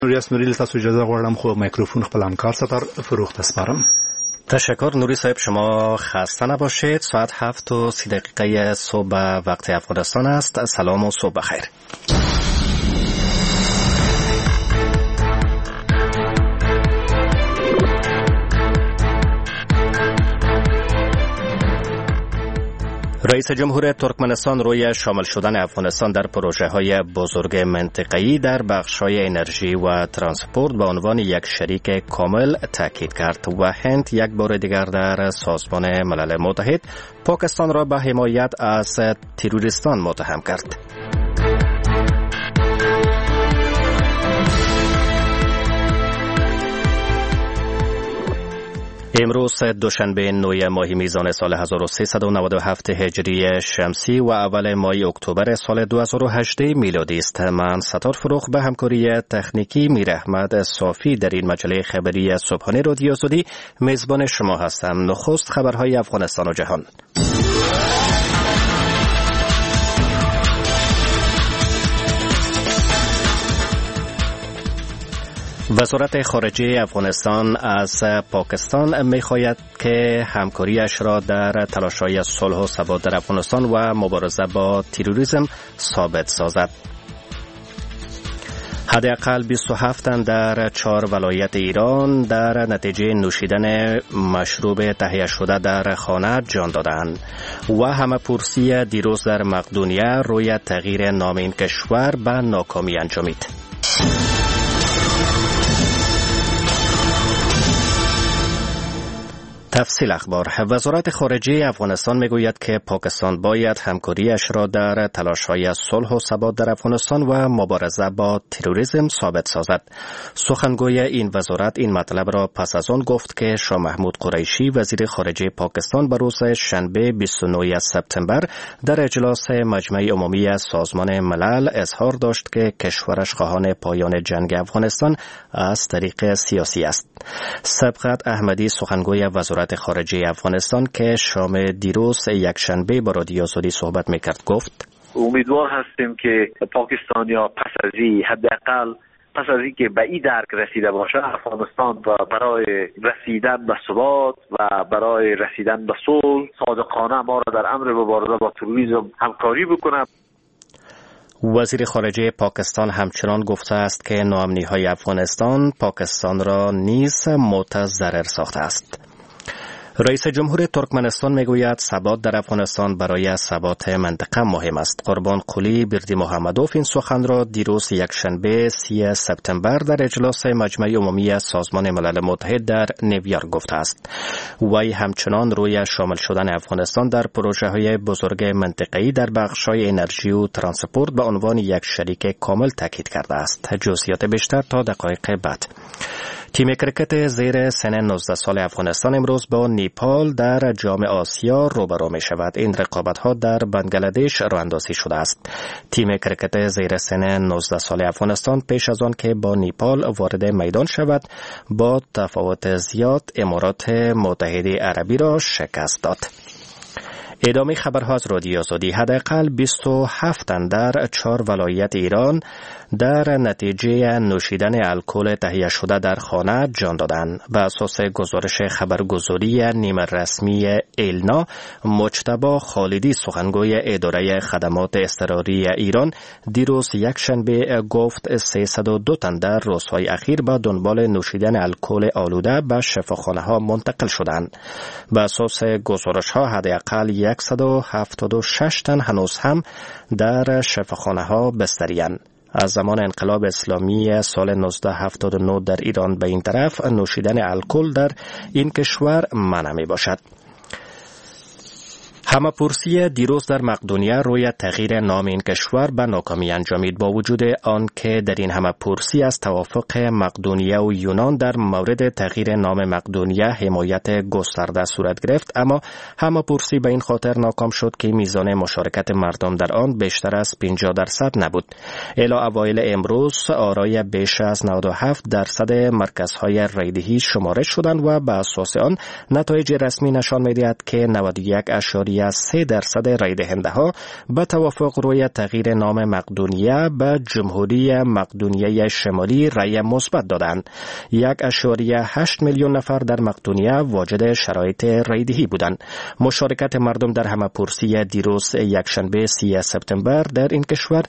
نوری اسماعیل، تاسو اجازه غواړم خو میکروفون خپل همکار ستر فروخ تسپارم. تشکر نوری صاحب، شما خسته نباشید. ساعت 7:30 صبح وقت افغانستان است. سلام و صبح بخیر. رئیس جمهور ترکمنستان روی شامل شدن افغانستان در پروژه‌های بزرگ منطقه‌ای در بخش‌های انرژی و ترانسپورت به عنوان یک شریک کامل تاکید کرد و هند یک بار دیگر در سازمان ملل متحد پاکستان را به حمایت از تروریستان متهم کرد. امروز دوشنبه 9 ماه میزان سال 1397 هجری شمسی و اول ماه اکتبر سال 2018 میلادی است. من ستار فروخ به همکاری تکنیکی میر احمد صافی در این مجله خبری صبحانه رادیو آزادی میزبان شما هستم. نخست خبرهای افغانستان و جهان. وزارت خارجه افغانستان از پاکستان می‌خواهد که همکاریش را در تلاش‌های صلح و ثبات در افغانستان و مبارزه با تروریسم ثابت سازد. حداقل 27 تن در 4 ولایت ایران در نتیجه نوشیدن مشروب تهیه شده در خانه جان دادند و همه‌پرسی دیروز در مقدونیه روی تغییر نام این کشور به ناکامی انجامید. تفصیل اخبار. وزارت خارجه افغانستان میگوید که پاکستان باید همکاریش را در تلاش‌های صلح و ثبات در افغانستان و مبارزه با تروریسم ثابت سازد. سخنگوی این وزارت این مطلب را پس از آن گفت که شاه محمود قریشی وزیر خارجه پاکستان به روز شنبه 29 سپتامبر در اجلاس مجمع عمومی سازمان ملل اظهار داشت که کشورش خواهان پایان جنگ افغانستان از طریق سیاسی است. سبقت احمدی سخنگوی وزارت خارجه افغانستان که شام دیروز یک شنبه با رادیو آزادی صحبت میکرد گفت امیدوار هستیم که پاکستانیا پس از این حداقل پس از اینکه به این درک رسیده باشه افغانستان و برای رسیدن به ثبات و برای رسیدن به صلح صادقانه ما را در امر مبارزه با تروریسم همکاری بکنه. وزیر خارجه پاکستان همچنان گفته است که ناامنی‌های افغانستان پاکستان را نیز متضرر ساخته است. رئیس جمهور ترکمنستان میگوید ثبات در افغانستان برای ثبات منطقه مهم است. قربان قلی بردی محمدوف این سخن را دیروز یکشنبه 30 سپتامبر در اجلاس مجمع عمومی سازمان ملل متحد در نیویورک گفته است. وی همچنان روی شامل شدن افغانستان در پروژه‌های بزرگ منطقه‌ای در بخش‌های انرژی و ترانسپورت به عنوان یک شریک کامل تاکید کرده است. جزئیات بیشتر تا دقایق بعد. تیم کرکت زیر سن 19 سال افغانستان امروز با نیپال در جام آسیا روبرو می شود. این رقابت‌ها در بنگلادش راه اندازی شده است. تیم کرکت زیر سن 19 سال افغانستان پیش از آن که با نیپال وارد میدان شود با تفاوت زیاد امارات متحده عربی را شکست داد. ادامه خبرها از رادیو آزادی. حداقل 27 تن در 4 ولایت ایران در نتیجه نوشیدن الکل تهیه شده در خانه جان دادند. بر اساس گزارش خبرگزاری نیمه رسمی ایلنا، مجتبی خالدی سخنگوی اداره خدمات اضطراری ایران دیروز یکشنبه گفت 302 تن در روزهای اخیر به دنبال نوشیدن الکل آلوده به شفاخانه‌ها منتقل شدند. بر اساس گزارش‌ها حداقل 176 تن هنوز هم در شفاخانه‌ها بستری‌اند. از زمان انقلاب اسلامی سال 1979 در ایران به این طرف نوشیدن الکل در این کشور منع می باشد. همه‌پرسی دیروز در مقدونیه روی تغییر نام این کشور به ناکامی انجامید. با وجود آن که در این همه‌پرسی از توافق مقدونیه و یونان در مورد تغییر نام مقدونیه حمایت گسترده صورت گرفت، اما همه‌پرسی به این خاطر ناکام شد که میزان مشارکت مردم در آن بیشتر از 50% نبود. الی اوایل امروز آرای بیش از 97% مرکزهای رایدهی شمارش شدند و به اساس آن نتایج رسمی نشان می‌دهد که 91.8 3% رای دهنده ها به توافق روی تغییر نام مقدونیه به جمهوری مقدونیه شمالی رای مثبت دادند. 1.8 میلیون نفر در مقدونیه واجد شرایط رای دهی بودند. مشارکت مردم در همه‌پرسی دیروز یکشنبه 3 سپتامبر در این کشور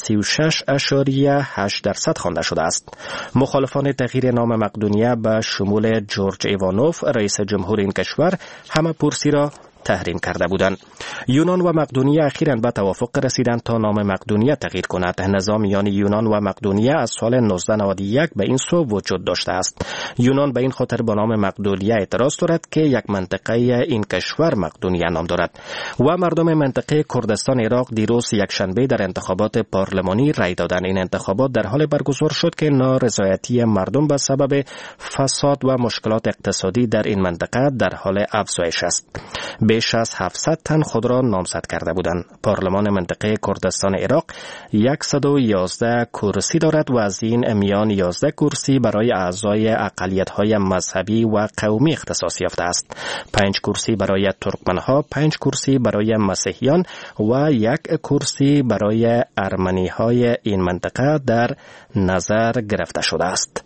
36.8% خوانده شده است. مخالفان تغییر نام مقدونیه به شمول جورج ایوانوف رئیس جمهور این کشور همه‌پرسی را تحریم کرده بودند. یونان و مقدونیه اخیراً به توافق رسیدند تا نام مقدونیه تغییر کند. نظام میان یونان و مقدونیه از سال 1991 به این سو وجود داشته است. یونان به این خاطر با نام مقدونیه اعتراض دارد که یک منطقه این کشور مقدونیه نام دارد. و مردم منطقه کردستان عراق دیروز یکشنبه در انتخابات پارلمانی رای دادند. این انتخابات در حال برگزار شد که نارضایتی مردم به سبب فساد و مشکلات اقتصادی در این منطقه در حال افزایش است. بیش از 700 تن خود را نامزد کرده بودند. پارلمان منطقه کردستان عراق 111 کرسی دارد و از این میان 11 کرسی برای اعضای اقلیت‌های مذهبی و قومی اختصاص یافته است. 5 کرسی برای ترکمن‌ها، 5 کرسی برای مسیحیان و 1 کرسی برای ارمنی‌های این منطقه در نظر گرفته شده است.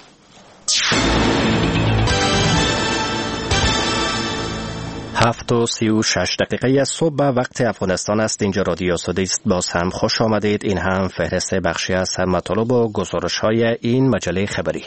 7:36 صبح به وقت افغانستان است. اینجا رادیو صدای است. باز هم خوش آمدید. این هم فهرست بخشی از مطالب و گزارش‌های این مجله خبری.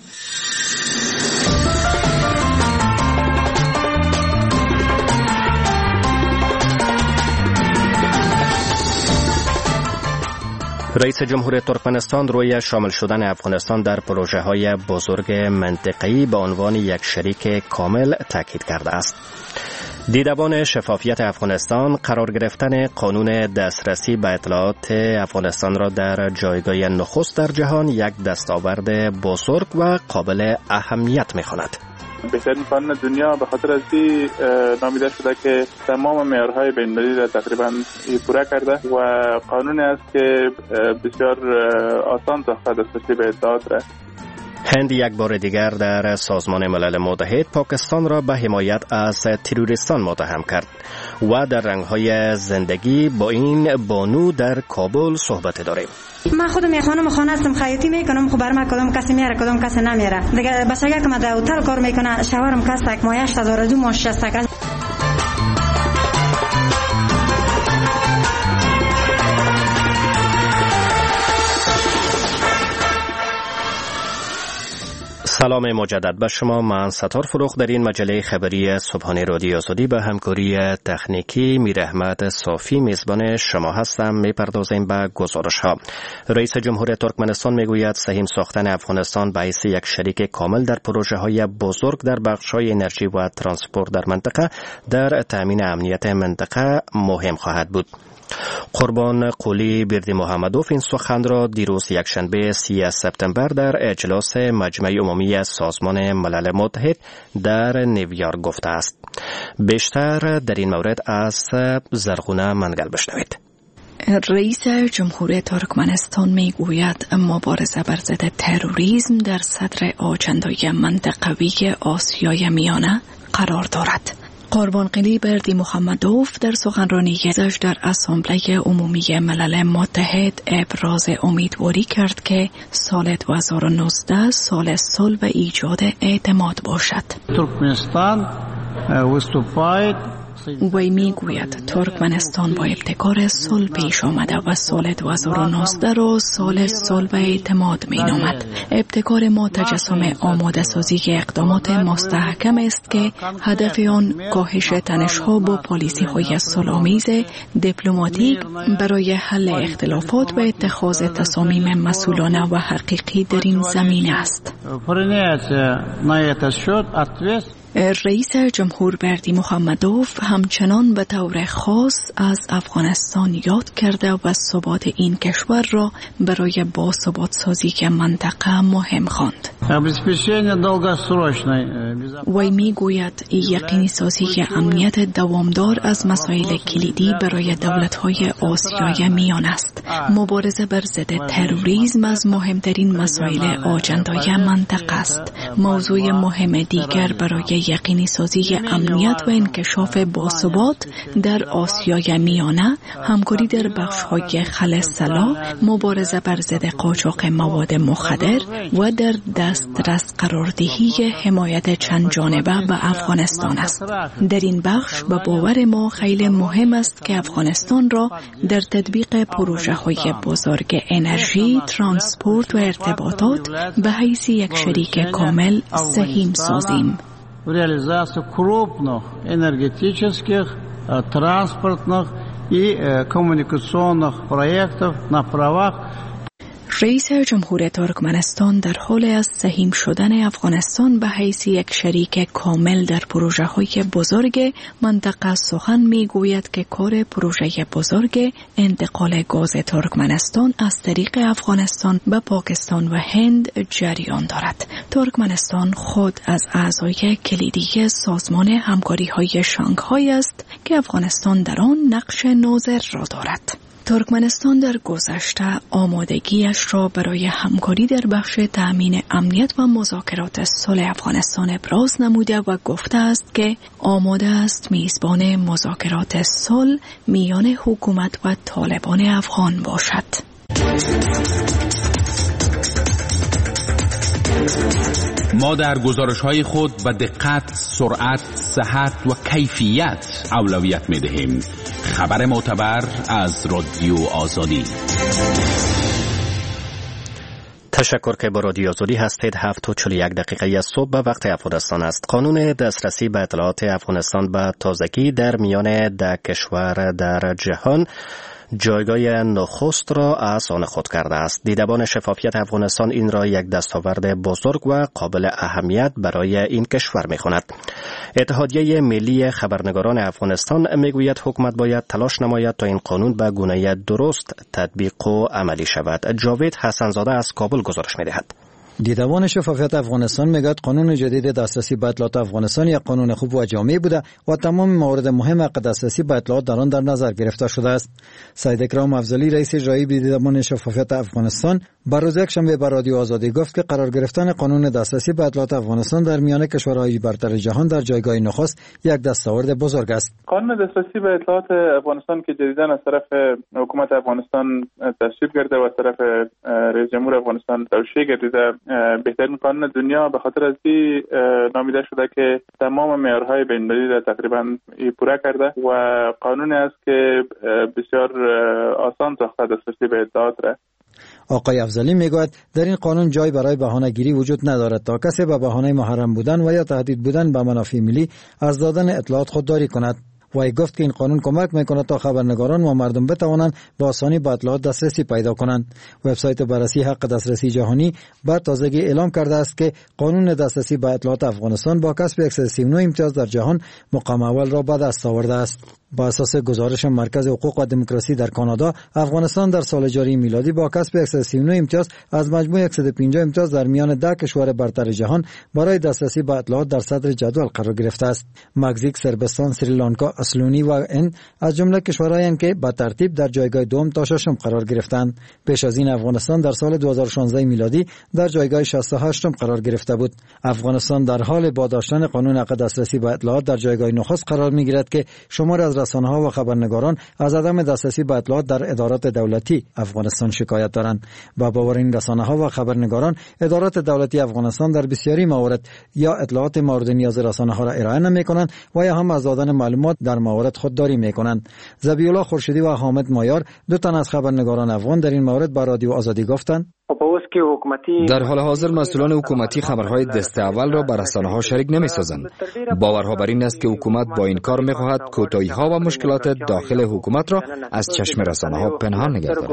رئیس جمهور ترکمنستان روی شامل شدن افغانستان در پروژه‌های بزرگ منطقه‌ای به عنوان یک شریک کامل تاکید کرده است. دیدبان شفافیت افغانستان قرار گرفتن قانون دسترسی به اطلاعات افغانستان را در جایگاه نخست در جهان یک دستاورد بزرگ و قابل اهمیت می‌خواند. بهترین قانون دنیا به خاطر از این نامیده شده که تمام معیارهای بین‌المللی را تقریبا پورا کرده و قانونی است که بسیار آسان ساخته دسترسی به اطلاعات را. هند یک بار دیگر در سازمان ملل متحد پاکستان را به حمایت از تروریستان متهم کرد و در رنگ‌های زندگی با این بانو در کابل صحبت داریم. من خودم خانم خانه هستم، خیاطی میکنم. خب بر من کدام کسی میاره کدام کسی نمیاره دیگه. بس اگر که من در هتل کار میکنه شوهرم کسک ما 8002 ماش هستک. سلام مجدد به شما. من ستار فروخ در این مجله خبری صبحانه رادیو آزادی به همکاری تکنیکی میر احمد صافی میزبان شما هستم. میپردازیم به گزارش ها. رئیس جمهور ترکمنستان میگوید سهیم ساختن افغانستان به حیث یک شریک کامل در پروژه های بزرگ در بخش های انرژی و ترانسپورت در منطقه در تامین امنیت منطقه مهم خواهد بود. قربان قلی بردیمحمدوف این سخن را دیروز یکشنبه 3 سپتامبر در اجلاس مجمع عمومی سازمان ملل متحد در نیویورک گفته است. بیشتر در این مورد از زرغونه منگل بشنوید. رئیس جمهور ترکمنستان میگوید مبارزه بر ضد تروریسم در صدر آجندای منطقوی آسیای میانه قرار دارد. قربانقلی بردیمحمدوف در سخنرانیش در اسامبله عمومی ملل متحد ابراز امیدواری کرد که سال 2019 سال صلح و ایجاد اعتماد باشد. ترکمنستان وی میگوید ترکمنستان با ابتکار صلح پیش آمده و سال 2019 را سال صلح و اعتماد می نامد. ابتکار ما تجسم آماده سازی اقدامات مستحکم است که هدف آن کاهش تنش‌ها با پالیسی‌های صلح‌آمیز دیپلماتیک برای حل اختلافات و اتخاذ تصامیم مسئولانه و حقیقی در این زمینه است. رئیس جمهور بردیمحمدوف همچنان به طور خاص از افغانستان یاد کرده و ثبات این کشور را برای باثبات سازی منطقه مهم خواند. وی میگوید یقینی سازی امنیت دوامدار از مسائل کلیدی برای دولت‌های آسیای میان است. مبارزه بر ضد تروریسم از مهمترین مسائل آجندای منطقه است. موضوع مهم دیگر برای یقینی سازی امنیت و انکشاف باثبات در آسیای میانه، همکاری در بخش‌های خل سلا، مبارزه بر ضد قاچاق مواد مخدر و در دسترس قراردهی حمایت چند جانبه به افغانستان است. در این بخش به باور ما خیلی مهم است که افغانستان را در تطبیق پروژه‌های بزرگ انرژی، ترانسپورت و ارتباطات به حیث یک شریک کامل سهیم سازیم. Реализацию крупных энергетических, транспортных и коммуникационных проектов на правах. رئیس جمهور ترکمنستان در حال از سهیم شدن افغانستان به حیث یک شریک کامل در پروژه‌های بزرگ منطقه سخن می‌گوید که کار پروژه بزرگ انتقال گاز ترکمنستان از طریق افغانستان به پاکستان و هند جریان دارد. ترکمنستان خود از اعضای کلیدی سازمان همکاری‌های شانگهای است که افغانستان در آن نقش ناظر را دارد. ترکمنستان در گذشته آمادگیش را برای همکاری در بخش تأمین امنیت و مذاکرات صلح افغانستان ابراز نموده و گفته است که آماده است میزبان مذاکرات صلح میان حکومت و طالبان افغان باشد. ما در گزارش‌های خود به دقت، سرعت، صحت و کیفیت اولویت می‌دهیم. خبر معتبر از رادیو آزادی. تشکر که با رادیو آزادی هستید. 7:41 از صبح به وقت افغانستان است. قانون دسترسی به اطلاعات افغانستان به تازگی در میان 10 کشور در جهان جایگاه نخست را از آن خود کرده است. دیدبان شفافیت افغانستان این را یک دستاورد بزرگ و قابل اهمیت برای این کشور می‌خواند. اتحادیه ملی خبرنگاران افغانستان میگوید حکومت باید تلاش نماید تا این قانون به گونه درست تطبیق و عملی شود. جاوید حسنزاده از کابل گزارش می‌دهد. دیدبان شفافیت افغانستان میگوید قانون جدید دسترسی به اطلاعات افغانستان یک قانون خوب و جامع بوده و تمام موارد مهم حق دسترسی به اطلاعات در آن در نظر گرفته شده است. سید اکرام افضلی رئیس اجرایی دیدبان شفافیت افغانستان بر روز یکشنبه به رادیو آزادی گفت که قرار گرفتن قانون دسترسی به اطلاعات افغانستان در میان کشورهای برتر جهان در جایگاه نخست یک دستاورد بزرگ است. قانون دسترسی به اطلاعات افغانستان که جدیداً از طرف حکومت افغانستان تصویب کرده و از طرف رئیس جمهور افغانستان توشیح گردیده، بهترین قانون دنیا به خاطر از این نامیده شده که تمام معیارهای بین‌المللی را تقریباً پورا کرده و قانونی است که بسیار آسان ساخته دسترسی به اطلاعات را. آقای افضلی میگوید در این قانون جای برای بهانه‌گیری وجود ندارد تا کسی به بهانه محرم بودن و یا تهدید بودن به منافع ملی از دادن اطلاعات خودداری کند. وی گفت که این قانون کمک میکند تا خبرنگاران و مردم بتوانند به آسانی به اطلاعات دسترسی پیدا کنند. وبسایت بررسی حق دسترسی جهانی بر تازگی اعلام کرده است که قانون دسترسی به اطلاعات افغانستان با کسب 139 امتیاز در جهان مقام اول را به دست آورده است. با اساس گزارش مرکز حقوق و دموکراسی در کانادا، افغانستان در سال جاری میلادی با کسب 139 امتیاز از مجموع 150 امتیاز در میان 10 کشور برتر جهان برای دسترسی به اطلاعات در صدر جدول قرار گرفته است. مکزیک، صربستان، سریلانکا، اسلونی و هند از جمله کشورهایند که به ترتیب در جایگاه دوم تا ششم قرار گرفتند. پیش از این افغانستان در سال 2016 میلادی در جایگاه 68م قرار گرفته بود. افغانستان در حال با داشتن قانون حق دسترسی به اطلاعات در جایگاه نخست قرار میگیرد که شمار از رسانه‌ها و خبرنگاران از عدم دسترسی به اطلاعات در ادارات دولتی افغانستان شکایت دارند. با باور این رسانه‌ها و خبرنگاران، ادارات دولتی افغانستان در بسیاری موارد یا اطلاعات مورد نیاز رسانه‌ها را ارائه نمی‌کنند و یا هم از دادن معلومات در موارد خودداری می‌کنند. ذبیح‌الله خورشیدی و حامد مایار، دو تن از خبرنگاران افغان، در این مورد با رادیو آزادی گفتند: در حال حاضر مسئولان حکومتی خبرهای دسته اول را بر رسانه‌ها شریک نمی‌سازند. باورها بر این است که حکومت با این کار می‌خواهد کوتاهی‌ها و مشکلات داخل حکومت را از چشم رسانه‌ها پنهان نگه دارد.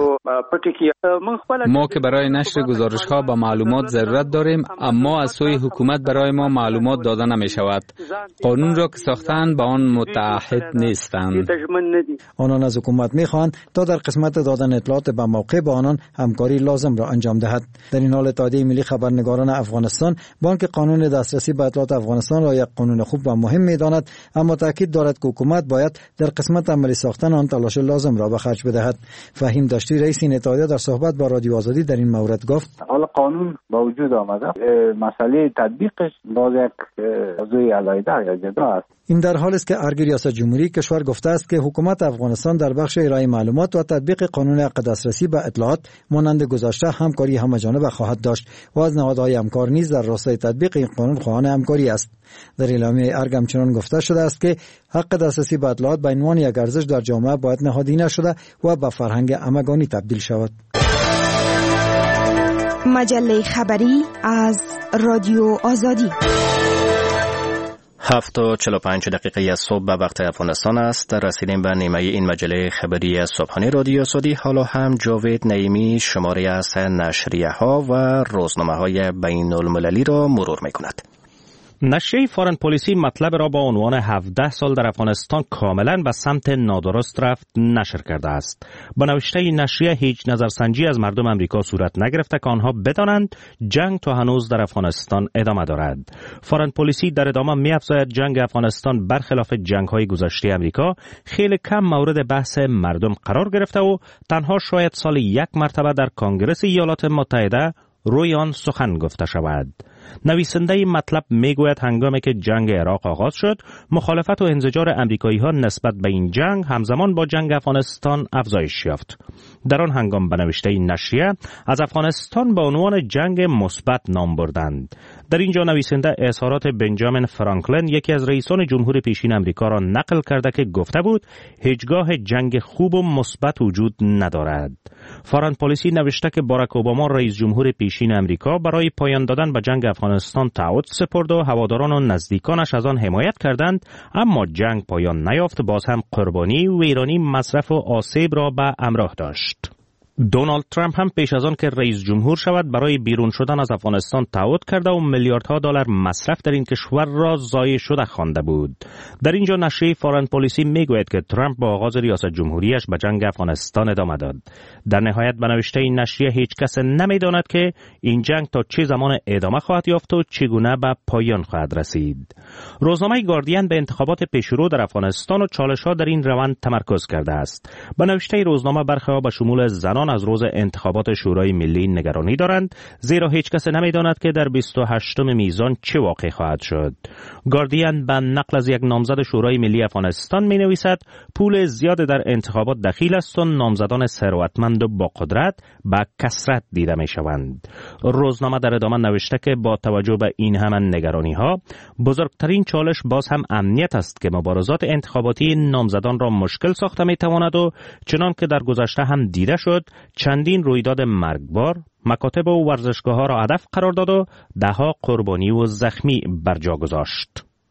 ما که برای نشر گزارش‌ها با معلومات ضرورت داریم، اما از سوی حکومت برای ما معلومات داده نمی‌شود. قانون را که ساختند با آن متعهد نیستند. آنان از حکومت می‌خواهند تا در قسمت دادن اطلاعات به موقع با آنان همکاری لازم را انجام انجام دهد. در این حال اتحادیه ملی خبرنگاران افغانستان بانک قانون دسترسی به اطلاعات افغانستان را یک قانون خوب و مهم می‌داند، اما تاکید دارد که حکومت باید در قسمت عملی ساختن آن تلاش لازم را به خرج بدهد. فهیم داشتی رئیس این اتحادیه در صحبت با رادیو آزادی در این مورد گفت: حالا قانون با وجود آمده، مسئله تطبیقش باز یک موضوع علیحده یا جدا است. این در حالی است که ارگ ریاست جمهوری کشور گفته است که حکومت افغانستان در بخش ارائه معلومات و تطبیق قانون حق دسترسی به اطلاعات مانند گذشته همکاری همه‌جانبه خواهد داشت و از نهادهای همکار نیز در راستای تطبیق این قانون خواهان همکاری است. در اعلامیه ارگ همچنان گفته شده است که حق دسترسی به اطلاعات به عنوان یک ارزش در جامعه باید نهادینه شده و به فرهنگ همگانی تبدیل شود. مجله خبری از رادیو آزادی. 7:45 صبح به وقت افغانستان است. رسیدیم به نیمه این مجله خبری صبحانه رادیو آزادی. حالا هم جاوید نعیمی شماره از نشریه ها و روزنامه های بین المللی را مرور می کند. نشریه فارن پلیسی مطلب را با عنوان 17 سال در افغانستان کاملا به سمت نادرست رفت نشر کرده است. با نوشته این نشریه هیچ نظرسنجی از مردم امریکا صورت نگرفته که آنها بدانند جنگ تا هنوز در افغانستان ادامه دارد. فارن پلیسی در ادامه می‌افزاید جنگ افغانستان برخلاف جنگ‌های گذشته امریکا خیلی کم مورد بحث مردم قرار گرفته و تنها شاید سال یک مرتبه در کنگره ایالات متحده روی آن سخن گفته شود. نویسنده مطلب میگوید هنگامی که جنگ عراق آغاز شد، مخالفت و انزجار امریکایی‌ها نسبت به این جنگ همزمان با جنگ افغانستان افزایش یافت. در آن هنگام به نوشته این نشریه از افغانستان به عنوان جنگ مثبت نام بردند. در اینجا نویسنده اظهارات بنجامین فرانکلین یکی از رئیسان جمهور پیشین امریکا را نقل کرده که گفته بود هیچگاه جنگ خوب و مثبت وجود ندارد. فارن پلیسی نوشته که باراک اوباما رئیس جمهور پیشین امریکا برای پایان دادن به جنگ افغانستان تعهد سپرد و هواداران و نزدیکانش از آن حمایت کردند، اما جنگ پایان نیافت. باز هم قربانی و ویرانی، مصرف و آسیب را به همراه داشت. دونالد ترامپ هم پیش از آن که رئیس جمهور شود برای بیرون شدن از افغانستان تعهد کرده و میلیاردها دلار مصرف در این کشور را ضایع شده خوانده بود. در اینجا نشریه فارن پلیسی میگوید که ترامپ با آغاز ریاست جمهوریش به جنگ افغانستان ادامه داد. در نهایت به نوشته این نشریه هیچ کس نمیداند که این جنگ تا چه زمان ادامه خواهد یافت و چگونه به پایان خواهد رسید. روزنامه گاردین به انتخابات پیشرو در افغانستان و چالش‌ها در این روند تمرکز کرده است. به نوشته روزنامه برخی‌ها به شمول زنان از روز انتخابات شورای ملی نگرانی دارند، زیرا هیچ کس نمی‌داند که در 28 میزان چه واقع خواهد شد. گاردین به نقل از یک نامزد شورای ملی افغانستان می‌نویسد پول زیاد در انتخابات دخیل است و نامزدان ثروتمند و با قدرت به کثرت دیده می‌شوند. روزنامه در ادامه نوشته که با توجه به این همه نگرانی‌ها بزرگترین چالش باز هم امنیت است که مبارزات انتخاباتی نامزدان را مشکل ساخته می‌تواند و چنان که در گذشته هم دیده شد چندین رویداد مرگبار مکاتب و ورزشگاه‌ها را هدف قرار داد و ده‌ها قربانی و زخمی بر جا گذاشت.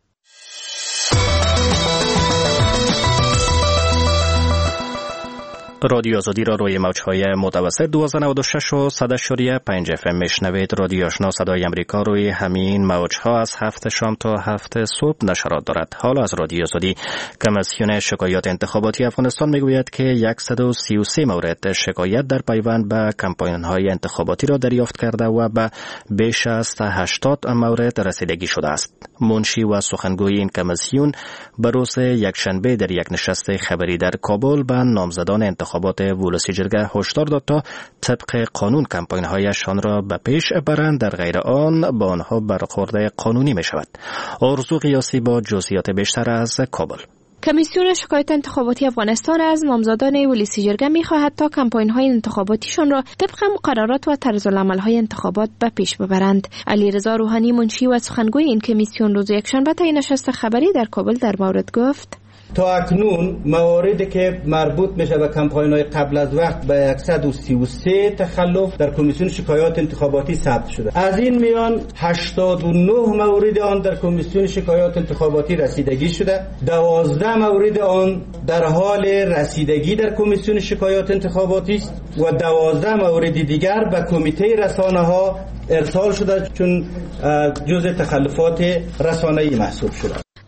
رادیو آزادی را روی موج‌های متوسط 1296 و 100.5 FM میشنوید. رادیو آشنا صدای امریکا روی همین موج‌ها از 7 شام تا 7 صبح نشرات دارد. حالا از رادیو آزادی کمیسیون شکایات انتخاباتی افغانستان میگوید که 133 مورد شکایت در پیوند به کمپاین‌های انتخاباتی را دریافت کرده و به بیش از 80 مورد رسیدگی شده است. منشی و سخنگوی این کمیسیون به روز یکشنبه در یک نشست خبری در کابل به نامزدان انتخابات ولسی جرگه هشدار داد تا طبق قانون کمپاین‌هایشان را به پیش برند، در غیر آن با آنها برخورد قانونی می شود. آرزو قیاسی با جزئیات بیشتر از کابل. کمیسیون شکایات انتخاباتی افغانستان از نامزدان ولسی جرگه می‌خواهد تا کمپاین‌های انتخاباتیشان را طبق مقررات و طرزالعمل‌های انتخابات به پیش ببرند. علیرضا روحانی منشی و سخنگوی این کمیسیون روز یکشنبه طی نشست خبری در کابل در مورد گفت: تا اکنون مواردی که مربوط میشه به کمپاین‌های قبل از وقت به 133 تخلف در کمیسیون شکایات انتخاباتی ثبت شده. از این میان 89 مورد آن در کمیسیون شکایات انتخاباتی رسیدگی شده. 12 مورد آن در حال رسیدگی در کمیسیون شکایات انتخاباتی است و 12 مورد دیگر به کمیته رسانه‌ها ارسال شده چون جزء تخلفات رسانه‌ای محسوب شده.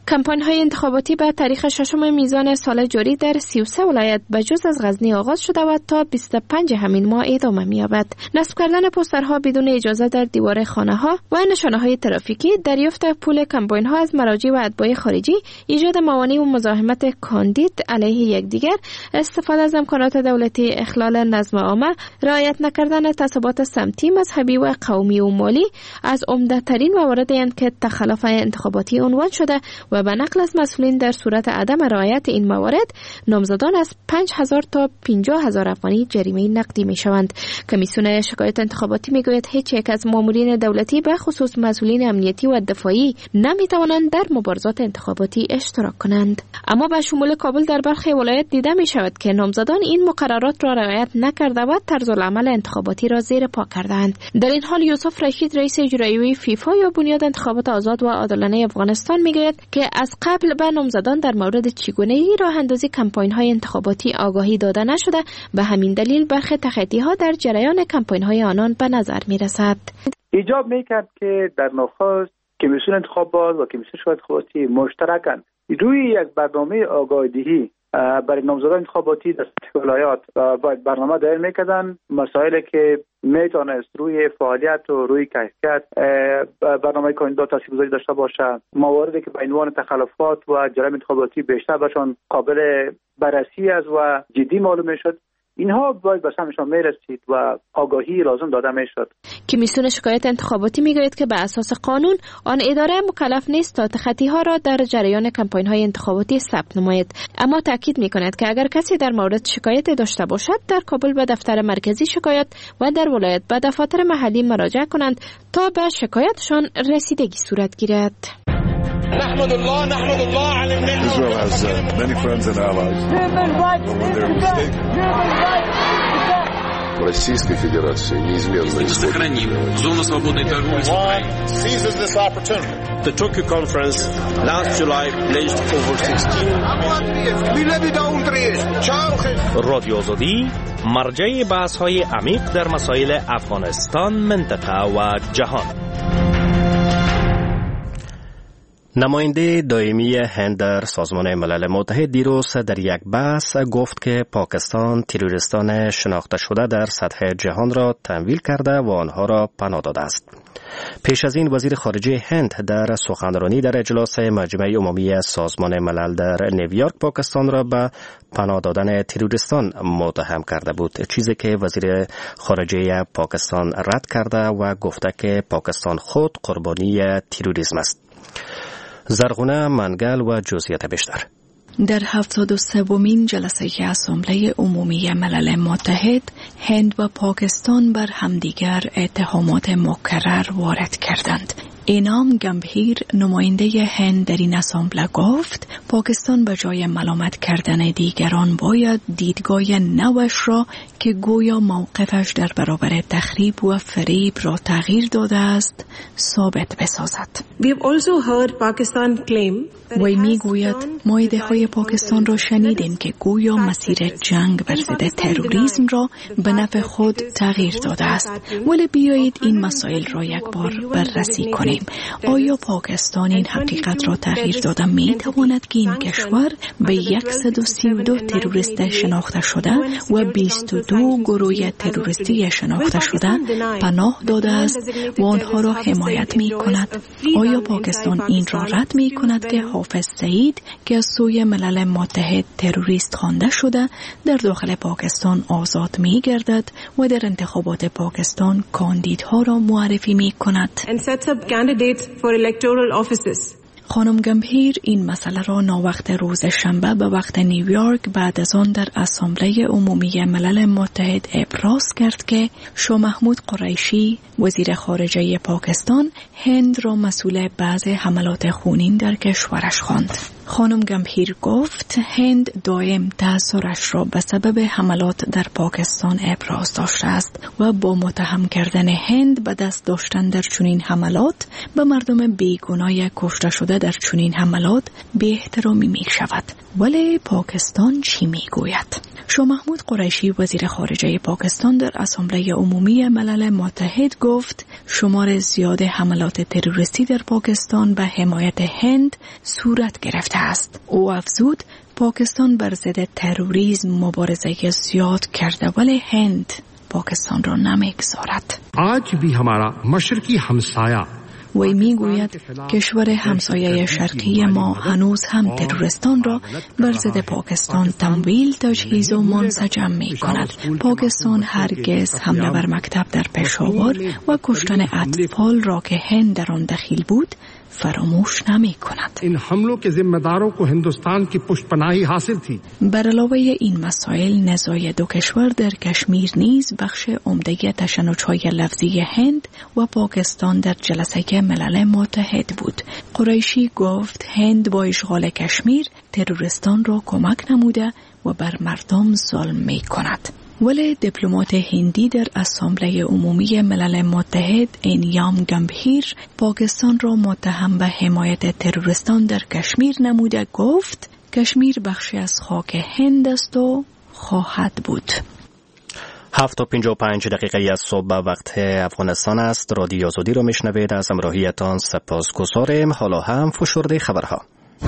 کمپاین‌های انتخاباتی به تاریخ 6 میزان سال جاری در 33 ولایت به جز از غزنی آغاز شده و تا 25 همین ماه ادامه می‌یابد. نصب کردن پوسترها بدون اجازه در دیوار خانه‌ها و نشانه‌های ترافیکی، دریافت پول کمپاین‌ها از مراجع و اتباع خارجی، ایجاد موانع و مزاحمت کاندید علیه یکدیگر، استفاده از امکانات دولتی، اخلال نظم عامه، رعایت نکردن تعصبات سمتی، مذهبی و قومی و مالی از عمده‌ترین مواردی که تخلف انتخاباتی عنوان شده و به نقل از مسئولین در صورت عدم رعایت این موارد نامزدان از 5000 تا 50000 افغانی جریمه نقدی می‌شوند. کمیسیون شکایت انتخاباتی میگوید هیچ یک از مامورین دولتی به خصوص مسئولین امنیتی و دفاعی نمی‌توانند در مبارزات انتخاباتی اشتراک کنند. اما به شمول کابل در برخی ولایت دیده می‌شود که نامزدان این مقررات را رعایت نکرده و طرزالعمل انتخاباتی را زیر پا کردند. در این حال یوسف رشید رئیس اجرایی فیفا یا بنیاد انتخابات آزاد و عادلانه افغانستان میگوید که از قبل به نامزدان در مورد چگونگی راه اندازی کمپاین‌های انتخاباتی آگاهی داده نشده، به همین دلیل برخی تخطی‌ها در جریان کمپاین‌های آنان به نظر میرسد. ایجاب میکرد که در نخست کمیسیون انتخابات و کمیسیون شکایت انتخاباتی مشترکاً روی یک برنامه آگاهی‌دهی برای نامزدان انتخاباتی در ولایات باید برنامه دایر میکردن، مسائلی که میتونست روی فعالیت و روی کیفیت برنامه کاندیدات تاثیرگذاری داشته باشه، مواردی که به عنوان تخلفات و جرایم انتخاباتی بیشتر باشن قابل بررسی است و جدی معلوم میشد، اینها باید به سمتشان میرسید و آگاهی لازم داده میشد. کمیسیون شکایت انتخاباتی میگوید که به اساس قانون آن اداره مکلف نیست تا تخطی‌ها را در جریان کمپاین‌های انتخاباتی ثبت نماید، اما تاکید میکند که اگر کسی در مورد شکایت داشته باشد در کابل به دفتر مرکزی شکایت و در ولایت به دفاتر محلی مراجعه کنند تا به شکایتشان رسیدگی صورت گیرد. نحمد الله على النعمة. Israel has many friends and allies. Российской Федерации неизменно сохраним зону свободной торговли с Украиной. Seizes this opportunity. The Tokyo conference last July pledged over 16 رادیو آزادی مرجع بحث‌های عمیق در مسائل افغانستان، منطقه و جهان. نماینده دائمی هند در سازمان ملل متحد دیروز در یک بحث گفت که پاکستان تروریستان شناخته شده در سطح جهان را تمویل کرده و آنها را پناه داده است. پیش از این وزیر خارجه هند در سخنرانی در اجلاس مجمع عمومی سازمان ملل در نیویورک پاکستان را به پناه دادن تروریستان متهم کرده بود، چیزی که وزیر خارجه پاکستان رد کرده و گفته که پاکستان خود قربانی تروریسم است. زرغونه منگل و جزئیات بیشتر. در 73مین جلسه اسامبله عمومی ملل متحد، هند و پاکستان بر همدیگر اتهامات مکرر وارد کردند. اینام گمبهیر نماینده هند در این اسامبله گفت پاکستان به جای ملامت کردن دیگران باید دیدگاه نوش را که گویا موقفش در برابر تخریب و فریب را تغییر داده است ثابت بسازد. وی میگوید ما ایده‌های پاکستان را شنیدیم که گویا مسیر جنگ بر ضد تروریسم را به نفع خود تغییر داده است، ولی بیایید این مسائل را یک بار بررسی کنیم. آیا پاکستان این حقیقت را تغییر داده می تواند که این کشور به 132 تروریست شناخته شده و 22 گروه تروریستی شناخته شده پناه داده است و آنها را حمایت می کند؟ آیا پاکستان این را رد می کند که حافظ سعید که از سوی ملل متحد تروریست خوانده شده در داخل پاکستان آزاد می گردد و در انتخابات پاکستان کاندیدها را معرفی می کند؟ خانم گمبهیر این مسئله را ناوقت روز شنبه به وقت نیویورک بعد از آن در اسامبله عمومی ملل متحد ابراز کرد که شاه محمود قریشی وزیر خارجه پاکستان هند را مسئول بعض حملات خونین در کشورش خواند. خانم گمبهیر گفت هند دائم تأثیرش را به سبب حملات در پاکستان ابراز داشته است و با متهم کردن هند به دست داشتن در چنین حملات به مردم بیگناه کشته شده در چنین حملات بی احترامی می شود. ولی پاکستان چی می گوید؟ شاه محمود قریشی وزیر خارجه پاکستان در اسامبله عمومی ملل متحد گفت شمار زیاد حملات تروریستی در پاکستان به حمایت هند صورت گرفته است. او افزود پاکستان بر ضد تروریسم مبارزه زیاد کرده ولی هند پاکستان را نمیگذارد. آج بھی ہمارا مشرقی ہمسایہ وی میگوید کشور همسایه شرقی ما هنوز هم تروریستان را بر ضد پاکستان تمویل، تجهیز و منسجم می کند. پاکستان هرگز حمله بر مکتب در پشاور و کشتن اطفال را که هند در آن دخیل بود فراموش نمی کند. این حملوں کے ذمہ داروں کو ہندوستان کی پشت پناهی حاصل تھی. بر علاوه این مسائل نزاع دو کشور در کشمیر نیز بخش عمده تشنج‌های لفظی هند و پاکستان در جلسه ملل متحد بود. قریشی گفت هند با اشغال کشمیر تروریستان را کمک نموده و بر مردم ظلم می کند. ولی دیپلمات هندی در اسامبله عمومی ملل متحد انیام گمبهیر پاکستان را متهم به حمایت تروریستان در کشمیر نموده گفت کشمیر بخشی از خاک هند است و خواهد بود. 7:55 از صبح وقت افغانستان است. رادیو آزادی را میشنوید. از همراهیتان سپاسگزاریم. حالا هم فشرده خبرها.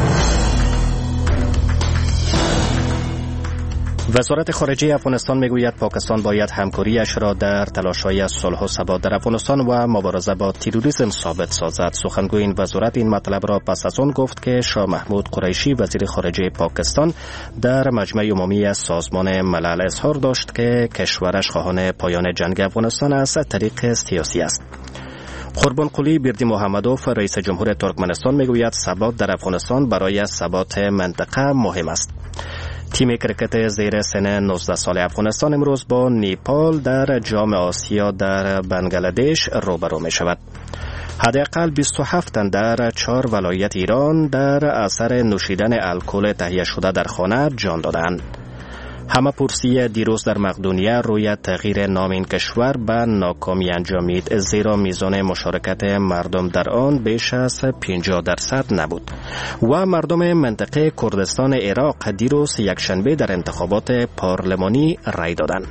وزارت خارجه افغانستان میگوید پاکستان باید همکاریش را در تلاش‌های صلح و ثبات در افغانستان و مبارزه با تروریسم ثابت سازد. سخنگوی این وزارت این مطلب را پس از آن گفت که شاه محمود قریشی وزیر خارجه پاکستان در مجمع عمومی سازمان ملل اظهار داشت که کشورش خواهان پایان جنگ افغانستان از طریق سیاسی است. قربان قلی بیردی محمدوف رئیس جمهور ترکمنستان میگوید ثبات در افغانستان برای ثبات منطقه مهم است. تیم کرکت زیر سن 19 سال افغانستان امروز با نیپال در جام آسیا در بنگلادش روبرو می شود. حداقل 27 تن در 4 ولایت ایران در اثر نوشیدن الکل تهیه شده در خانه جان دادند. همه پرسی دیروز در مقدونیه روی تغییر نام این کشور به ناکامی انجامید، زیرا میزان مشارکت مردم در آن بیش از 50% نبود و مردم منطقه کردستان عراق دیروز یکشنبه در انتخابات پارلمانی رای دادند.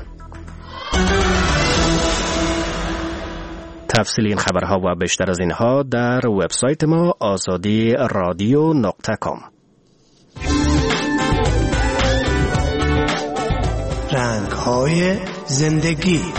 تفصیل این خبرها و بیشتر از اینها در وبسایت ما azadi.radio.com. رنگ‌های زندگی